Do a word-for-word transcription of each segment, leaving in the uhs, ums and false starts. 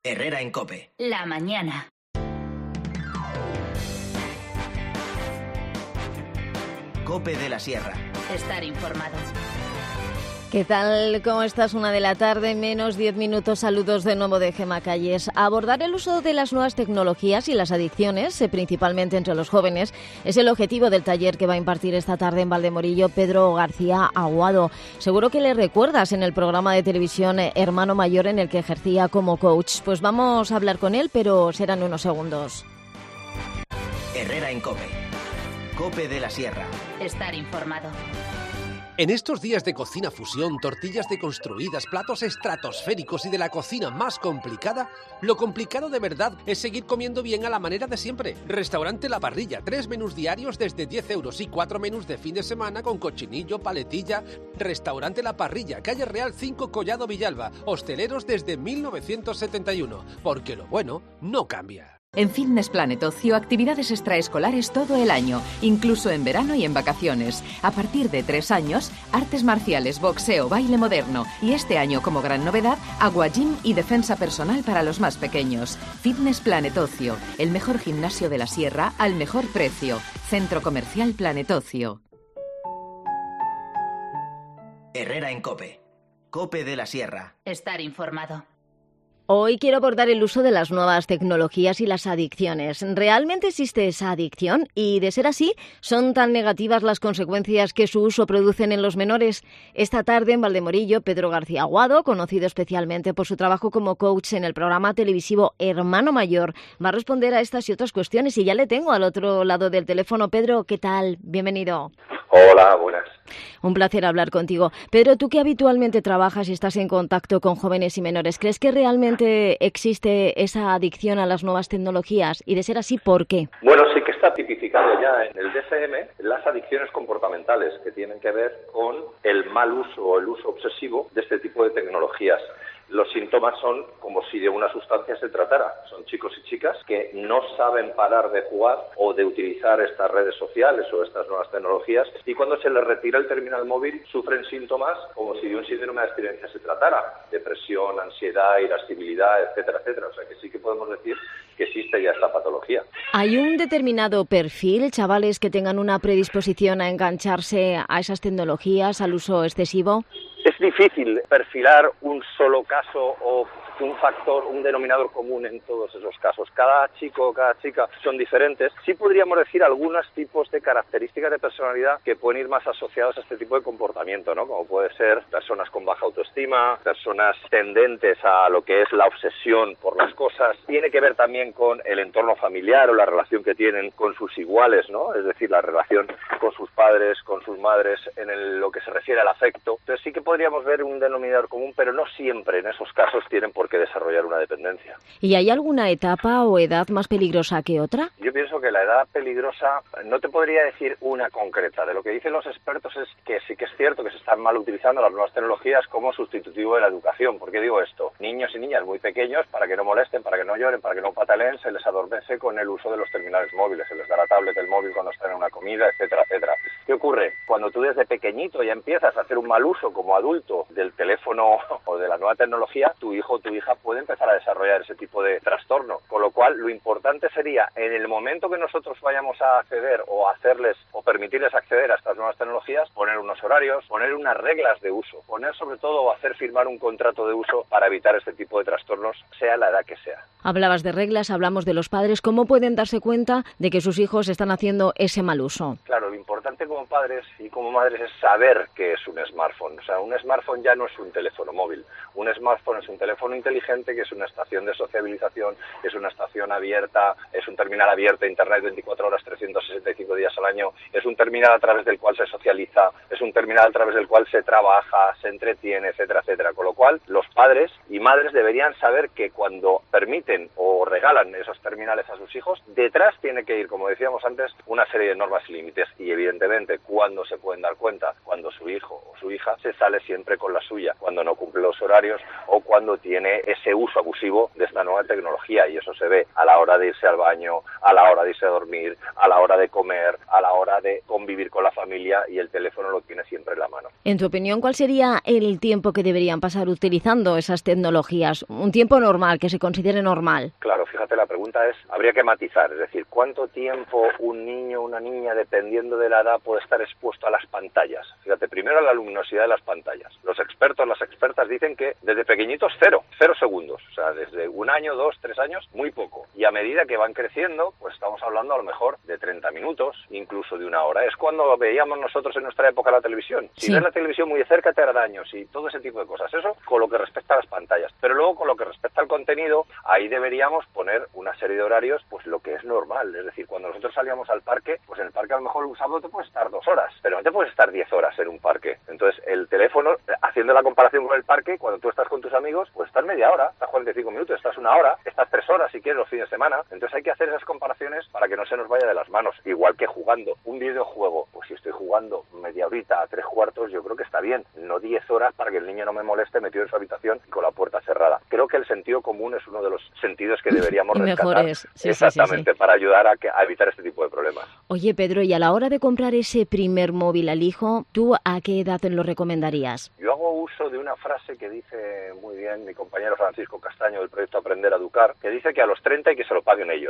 Herrera en COPE. La mañana. COPE de la Sierra. Estar informado. ¿Qué tal? ¿Cómo estás? Una de la tarde, menos diez minutos. Saludos de nuevo de Gema Calles. Abordar el uso de las nuevas tecnologías y las adicciones, principalmente entre los jóvenes, es el objetivo del taller que va a impartir esta tarde en Valdemorillo Pedro García Aguado. Seguro que le recuerdas en el programa de televisión Hermano Mayor en el que ejercía como coach. Pues vamos a hablar con él, pero serán unos segundos. Herrera en COPE. COPE de la Sierra. Estar informado. En estos días de cocina fusión, tortillas deconstruidas, platos estratosféricos y de la cocina más complicada, lo complicado de verdad es seguir comiendo bien a la manera de siempre. Restaurante La Parrilla, tres menús diarios desde diez euros y cuatro menús de fin de semana con cochinillo, paletilla. Restaurante La Parrilla, calle Real cinco, Collado Villalba. Hosteleros desde mil novecientos setenta y uno, porque lo bueno no cambia. En Fitness Planet Ocio, actividades extraescolares todo el año, incluso en verano y en vacaciones. A partir de tres años, artes marciales, boxeo, baile moderno y este año como gran novedad, agua gym y defensa personal para los más pequeños. Fitness Planet Ocio, el mejor gimnasio de la Sierra al mejor precio. Centro Comercial Planet Ocio. Herrera en COPE. COPE de la Sierra. Estar informado. Hoy quiero abordar el uso de las nuevas tecnologías y las adicciones. ¿Realmente existe esa adicción? Y, de ser así, ¿son tan negativas las consecuencias que su uso producen en los menores? Esta tarde, en Valdemorillo, Pedro García Aguado, conocido especialmente por su trabajo como coach en el programa televisivo Hermano Mayor, va a responder a estas y otras cuestiones. Y ya le tengo al otro lado del teléfono. Pedro, ¿qué tal? Bienvenido. Hola, buenas. Un placer hablar contigo. Pedro, tú que habitualmente trabajas y estás en contacto con jóvenes y menores, ¿crees que realmente existe esa adicción a las nuevas tecnologías? Y de ser así, ¿por qué? Bueno, sí que está tipificado ya en el D S M las adicciones comportamentales que tienen que ver con el mal uso o el uso obsesivo de este tipo de tecnologías. Los síntomas son como si de una sustancia se tratara. Son chicos y chicas que no saben parar de jugar o de utilizar estas redes sociales o estas nuevas tecnologías y cuando se les retira el terminal móvil sufren síntomas como si de un síndrome de abstinencia se tratara. Depresión, ansiedad, irascibilidad, etcétera, etcétera. O sea que sí que podemos decir que existe ya esta patología. ¿Hay un determinado perfil, chavales, que tengan una predisposición a engancharse a esas tecnologías, al uso excesivo? Es difícil perfilar un solo caso o un factor, un denominador común en todos esos casos. Cada chico o cada chica son diferentes. Sí podríamos decir algunos tipos de características de personalidad que pueden ir más asociados a este tipo de comportamiento, ¿no? Como puede ser personas con baja autoestima, personas tendentes a lo que es la obsesión por las cosas. Tiene que ver también con el entorno familiar o la relación que tienen con sus iguales, ¿no? Es decir, la relación con sus padres, con sus madres, en el, lo que se refiere al afecto. Entonces sí que podríamos ver un denominador común, pero no siempre en esos casos tienen por qué desarrollar una dependencia. ¿Y hay alguna etapa o edad más peligrosa que otra? Yo pienso que la edad peligrosa, no te podría decir una concreta. De lo que dicen los expertos es que sí que es cierto que se están mal utilizando las nuevas tecnologías como sustitutivo de la educación. ¿Por qué digo esto? Niños y niñas muy pequeños, para que no molesten, para que no lloren, para que no pataleen, se les adormece con el uso de los terminales móviles. Se les da la tablet, el móvil cuando están en una comida, etcétera, etcétera. ¿Qué ocurre? Cuando tú desde pequeñito ya empiezas a hacer un mal uso como adulto del teléfono o de la nueva tecnología, tu hijo o tu hija puede empezar a desarrollar ese tipo de trastorno. Con lo cual, lo importante sería, en el momento que nosotros vayamos a acceder o hacerles o permitirles acceder a estas nuevas tecnologías, poner unos horarios, poner unas reglas de uso, poner sobre todo o hacer firmar un contrato de uso para evitar este tipo de trastornos, sea la edad que sea. Hablabas de reglas, hablamos de los padres. ¿Cómo pueden darse cuenta de que sus hijos están haciendo ese mal uso? Claro, lo importante como padres y como madres es saber qué es un smartphone. O sea, un smartphone ya no es un teléfono móvil. Un smartphone es un teléfono inteligente que es una estación de sociabilización, es una estación abierta, es un terminal abierto a Internet veinticuatro horas, trescientos sesenta y cinco días al año, es un terminal a través del cual se socializa, es un terminal a través del cual se trabaja, se entretiene, etcétera, etcétera. Con lo cual, los padres y madres deberían saber que cuando permiten o regalan esos terminales a sus hijos, detrás tiene que ir, como decíamos antes, una serie de normas y límites. Y evidentemente, cuando se pueden dar cuenta, cuando su hijo o su hija se sale siempre con la suya, cuando no cumple los horarios o cuando tiene tiene ese uso abusivo de esta nueva tecnología, y eso se ve a la hora de irse al baño, a la hora de irse a dormir, a la hora de comer, a la hora de convivir con la familia, y el teléfono lo tiene siempre en la mano. En tu opinión, ¿cuál sería el tiempo que deberían pasar utilizando esas tecnologías? Un tiempo normal, que se considere normal. Claro, fíjate, la pregunta es, habría que matizar, es decir, ¿cuánto tiempo un niño o una niña, dependiendo de la edad, puede estar expuesto a las pantallas? Fíjate, primero a la luminosidad de las pantallas. Los expertos, las expertas dicen que desde pequeñitos cero, cero segundos, o sea, desde un año, dos, tres años, muy poco. Y a medida que van creciendo, pues estamos hablando a lo mejor de treinta minutos, incluso de una hora. Es cuando veíamos nosotros en nuestra época la televisión. Si sí. ves la televisión muy de cerca te hará daño, y todo ese tipo de cosas. Eso con lo que respecta a las pantallas. Pero luego con lo que respecta al contenido, ahí deberíamos poner una serie de horarios, pues lo que es normal. Es decir, cuando nosotros salíamos al parque, pues en el parque a lo mejor un sábado te puedes estar dos horas, pero no te puedes estar diez horas en un parque. Entonces el teléfono, haciendo la comparación con el parque, cuando tú estás con tus amigos, pues estás media hora, estás cuarenta y cinco minutos, estás una hora, estás tres horas si quieres los fines de semana. Entonces hay que hacer esas comparaciones para que no se nos vaya de las manos. Igual que jugando un videojuego, pues si estoy jugando media horita a tres cuartos, yo creo que está bien, no diez horas para que el niño no me moleste metido en su habitación y con la puerta cerrada. Creo que el sentido común es uno de los sentidos que deberíamos rescatar. Sí, exactamente, sí, sí, sí. Para ayudar a, que, a evitar este tipo de problemas. Oye, Pedro, y a la hora de comprar ese primer móvil al hijo, ¿tú a qué edad lo recomendarías? Yo hago uso de una frase que dice muy bien mi compañero Francisco Castaño del proyecto Aprender a Educar, que dice que a los treinta y que se lo paguen ellos.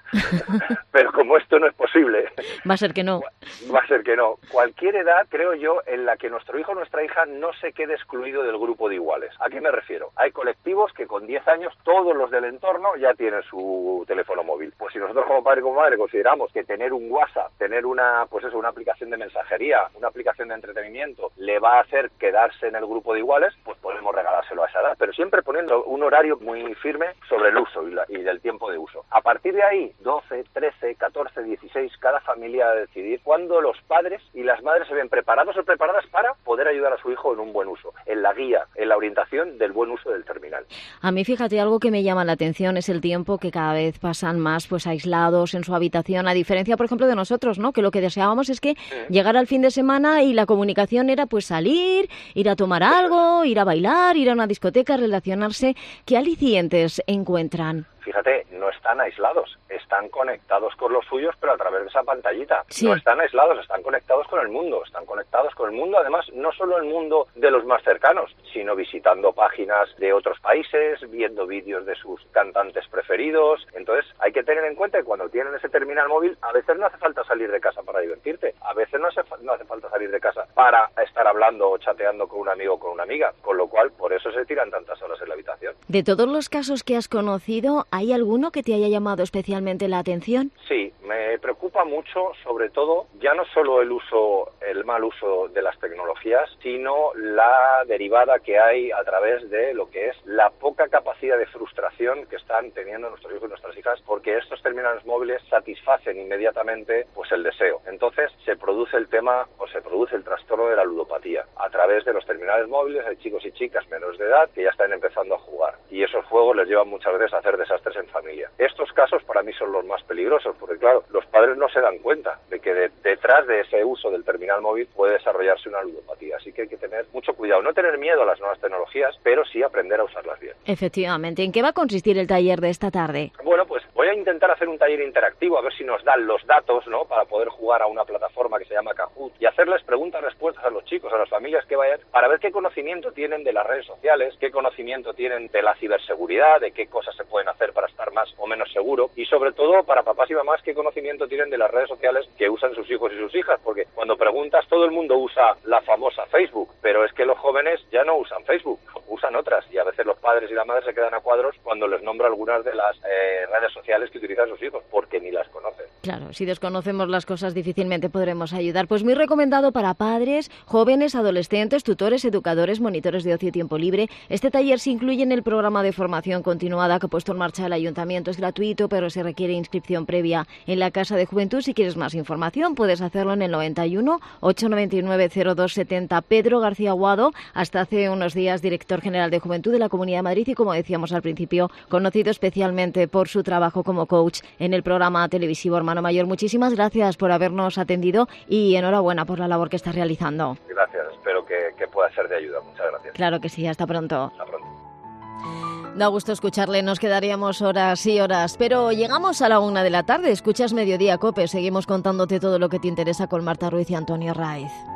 Pero como esto no es posible... Va a ser que no. Va a ser que no. Cualquier edad, creo yo, en la que nuestro hijo o nuestra hija no se quede excluido del grupo de iguales. ¿A qué me refiero? Hay colectivos que con diez años todos los del entorno ya tienen su teléfono móvil. Pues si nosotros como padre y como madre consideramos que tener un WhatsApp, tener una, pues eso, una aplicación de mensajería, una aplicación de entretenimiento, le va a hacer quedarse en el grupo de iguales, pues podemos regalárselo a esa edad, pero siempre poniendo un horario muy firme sobre el uso y, la, y del tiempo de uso. A partir de ahí, doce, trece, catorce, dieciséis, cada familia va a decidir cuándo los padres y las madres se ven preparados o preparadas para poder ayudar a su hijo en un buen uso, en la guía, en la orientación del buen uso del terminal. A mí, fíjate, algo que me llama la atención es el tiempo que cada vez pasan más pues aislados en su habitación, a diferencia, por ejemplo, de nosotros, ¿no? Que lo que deseábamos es que mm. llegara el fin de semana y la comunicación era pues salir, ir a tomar algo, ir a bailar, ir a una discoteca, relacionarse. ¿Qué alicientes encuentran? Fíjate, no están aislados, están conectados con los suyos, pero a través de esa pantallita. Sí. No están aislados, están conectados con el mundo, están conectados con el mundo, además, no solo el mundo de los más cercanos, sino visitando páginas de otros países, viendo vídeos de sus cantantes preferidos. Entonces, hay que tener en cuenta que cuando tienen ese terminal móvil, a veces no hace falta salir de casa para divertirte, a veces no hace, no hace falta salir de casa para estar hablando o chateando con un amigo o con una amiga, con lo cual, por eso se tiran tantas horas en la habitación. De todos los casos que has conocido, ¿hay alguno que te haya llamado especialmente la atención? Sí, me preocupa mucho, sobre todo, ya no solo el uso, el mal uso de las tecnologías, sino la derivada que hay a través de lo que es la poca capacidad de frustración que están teniendo nuestros hijos y nuestras hijas, porque estos terminales móviles satisfacen inmediatamente pues el deseo. Entonces se produce el tema o se produce el trastorno de la ludopatía. A través de los terminales móviles hay chicos y chicas menores de edad que ya están empezando a jugar, y esos juegos les llevan muchas veces a hacer desastres en familia. Estos casos para mí son los más peligrosos, porque claro, los padres no se dan cuenta de que de, detrás de ese uso del terminal móvil puede desarrollarse una ludopatía, así que hay que tener mucho cuidado, no tener miedo a las nuevas tecnologías, pero sí aprender a usarlas bien. Efectivamente. ¿En qué va a consistir el taller de esta tarde? Bueno, pues voy a intentar hacer un taller interactivo, a ver si nos dan los datos, ¿no?, para poder jugar a una plataforma que se llama Kahoot y hacerles preguntas-respuestas a los chicos, a las familias que vayan, para ver qué conocimiento tienen de las redes sociales, qué conocimiento tienen de la ciberseguridad, de qué cosas se pueden hacer para estar más o menos seguro, y sobre todo para papás y mamás qué conocimiento tienen de las redes sociales que usan sus hijos y sus hijas, porque cuando preguntas todo el mundo usa la famosa Facebook, pero es que los jóvenes ya no usan Facebook, usan otras, y a veces los padres y la madre se quedan a cuadros cuando les nombro algunas de las eh, redes sociales que utilizan sus hijos, porque ni las conocen. Claro, si desconocemos las cosas difícilmente podremos ayudar. Pues muy recomendado para padres, jóvenes, adolescentes, tutores, educadores, monitores de ocio y tiempo libre. Este taller se incluye en el programa de formación continuada que ha puesto en marcha el Ayuntamiento. Es gratuito, pero se requiere inscripción previa en la Casa de Juventud. Si quieres más información, puedes hacerlo en el noventa y uno, ochocientos noventa y nueve, cero dos setenta. Pedro García Aguado, hasta hace unos días director general de Juventud de la Comunidad de Madrid y, como decíamos al principio, conocido especialmente por su trabajo como coach en el programa televisivo Hermano Mayor. Muchísimas gracias por habernos atendido y enhorabuena por la labor que estás realizando. Gracias, espero que, que pueda ser de ayuda. Muchas gracias. Claro que sí, hasta pronto. Hasta pronto. Da gusto escucharle, nos quedaríamos horas y horas, pero llegamos a la una de la tarde, escuchas Mediodía Cope, seguimos contándote todo lo que te interesa con Marta Ruiz y Antonio Raiz.